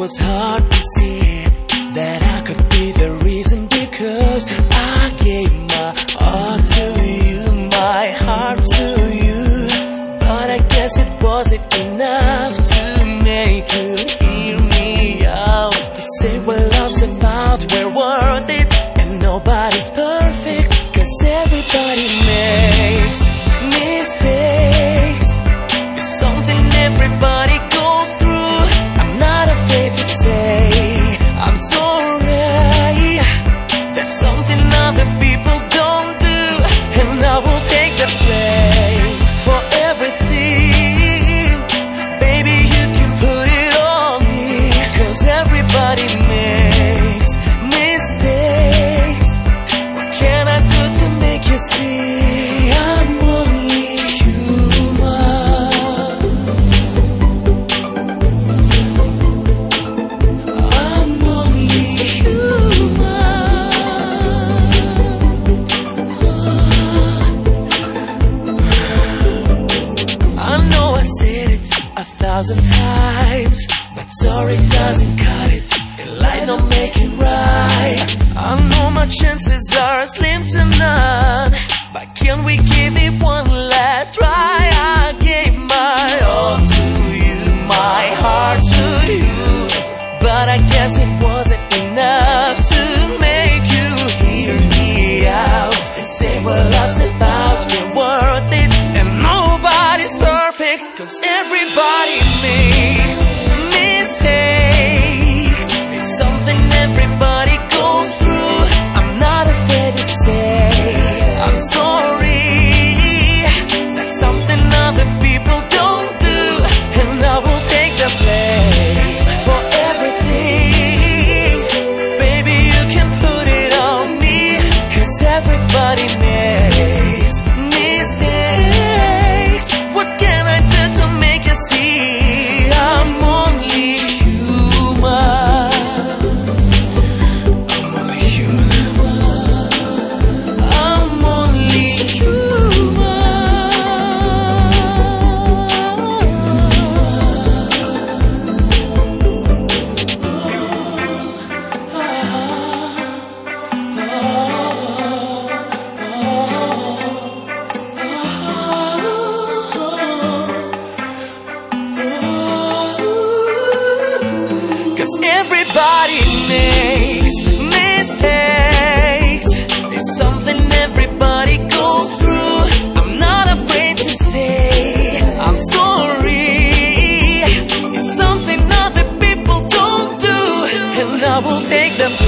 was hard to see that I could be the reason, because I gave my all to you, my heart to you. But I guess it wasn't enough to make you hear me out. They say what love's about, we're worth it, and nobody's perfect, 'cause everybody makes mistakes. It's something everybody goes through. I'm not afraid to say I'm sorry. There's something other people don't do, and I will take the blame for everything. Baby, you can put it on me, 'cause everybody makes mistakes. What can I do to make you see I'm only human? I'm only human. I know I said it 1,000 times, but sorry doesn't cut it. It might not make it right. I know my chances are slim to none, but can we give it one last try? I gave my all to you, my heart to you, but I guess it wasn't enough to make you hear me out. Say what love's about, we're worth it, and nobody's perfect, 'cause everybody makes mistakes. It's something everybody goes through. I'm not afraid to say I'm sorry. That's something other people don't do, and I will take the blame for everything. Baby, you can put it on me, 'cause everybody makes mistakes. What can I do to make you see I'm only human? I'm only human. I'm only everybody makes mistakes. It's something everybody goes through. I'm not afraid to say I'm sorry. It's something other people don't do, and I will take the